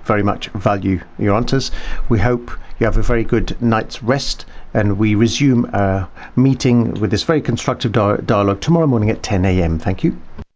very much value your answers. We hope you have a very good night's rest, and we resume our meeting with this very constructive dialogue tomorrow morning at 10 a.m. Thank you.